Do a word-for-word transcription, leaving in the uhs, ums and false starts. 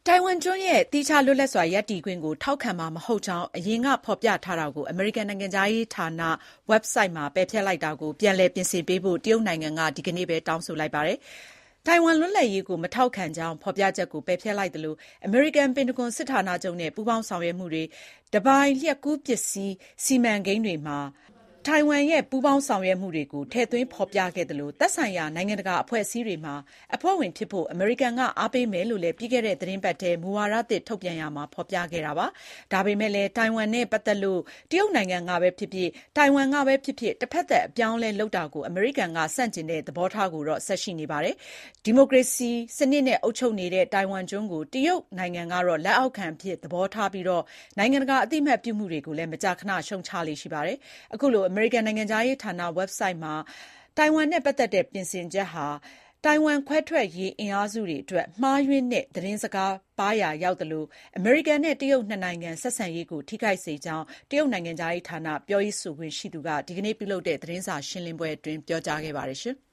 တိုင်ဝမ်ကျွန်းရဲ့သီးခြားလွတ်လပ်စွာရပ်တည်ခွင့်ကိုထောက်ခံမှာမဟုတ်ကြောင်းအရင်ကဖော်ပြထားတာကိုအမေရိကန်နိုင်ငံခြားရေးဌာနဝက်ဘ်ဆိုက်မှာပယ်ဖျက်လိုက်တာကိုပြန်လည်ပြင်ဆင်ပေးဖို့တရုတ်နိုင်ငံကဒီကနေ့ပဲတောင်းဆိုလိုက်ပါတယ်။တိုင်ဝမ်လွတ်လပ်ရေးကိုမထောက်ခံကြောင်းဖော်ပြချက်ကိုပယ်ဖျက်လိုက်သလိုအမေရိကန်ပင်တဂွန်စစ်ဌာနချုပ်နဲ့ပူးပေါင်းဆောင်ရွက်မှုတွေတပိုင်လျှပ်ကူးပစ္စည်းစီမံကိန်းတွေမှာတိုင်ဝမ်ရဲ့ပူးပေါင်းဆောင်ရွက်မှုတွေကိုထည့်သွင်းဖော်ပြခဲ့သလိုသက်ဆိုင်ရာနိုင်ငံတကာအဖွဲ့အစည်းတွေမှာအဖွဲ့ဝင်ဖြစ်ဖို့အမေရိကန်ကအားပေးမယ်လို့လည်းပြီးခဲ့တဲ့သီတင်းပတ်ထဲမူဝါဒသစ်ထုတ်ပြန်ရာမှာဖော်ပြခဲ့တာပါ။ဒါပေမဲ့လည်းတိုင်ဝမ်နဲ့ပတ်သက်လို့တရုတ်နိုင်ငံကပဲဖြစ်ဖြစ်တိုင်ဝမ်ကပဲဖြစ်ဖြစ်တစ်ဖက်သက်အပြောင်းအလဲလုပ်တာကိုအမေရိကန်ကဆန့်ကျင်တဲ့သဘောထားကိုတော့ဆက်ရှိနေပါတယ်။ဒီမိုကရေစီစနစ်နဲ့အုပ်ချုပ်နေတဲ့တိုင်ဝမ်ကျွန်းကိုတရုတ်နိုင်ငံကတော့လက်အောက်ခံဖြစ်သဘောထားပြီးတော့နိုင်ငံတကာအသိအမှတ်ပြုမှုတွေကိုလည်းမကြာခဏရှုံချလေ့ရှိပါတယ်။အခုလိုအမေရိကန်နိုင်ငံခြားရေးဌာနဝက်ဘ်ဆိုက်မှာတိုင်ဝမ်နဲ့ပတ်သက်တဲ့ပြင်ဆင်ချက်ဟာတိုင်ဝမ်ခွဲထွက်ရေးအင်အားစုတွေအတွက်မှားယွင်းတဲ့သတင်းစကားပါးရာရောက်သလိုအမေရိကန်နဲ့တရုတ်နှစ်နိုင်ငံဆက်ဆံရေးကိုထိခိုက်စေကြောင်းတရုတ်နိုင်ငံခြားရေးဌာနပြောရေးဆိုခွင့်ရှိသူကဒီကနေ့ပြုလုပ်တဲ့သတင်းစာရှင်းလင်းပွဲအတွင်းပြောကြားခဲ့ပါတယ်။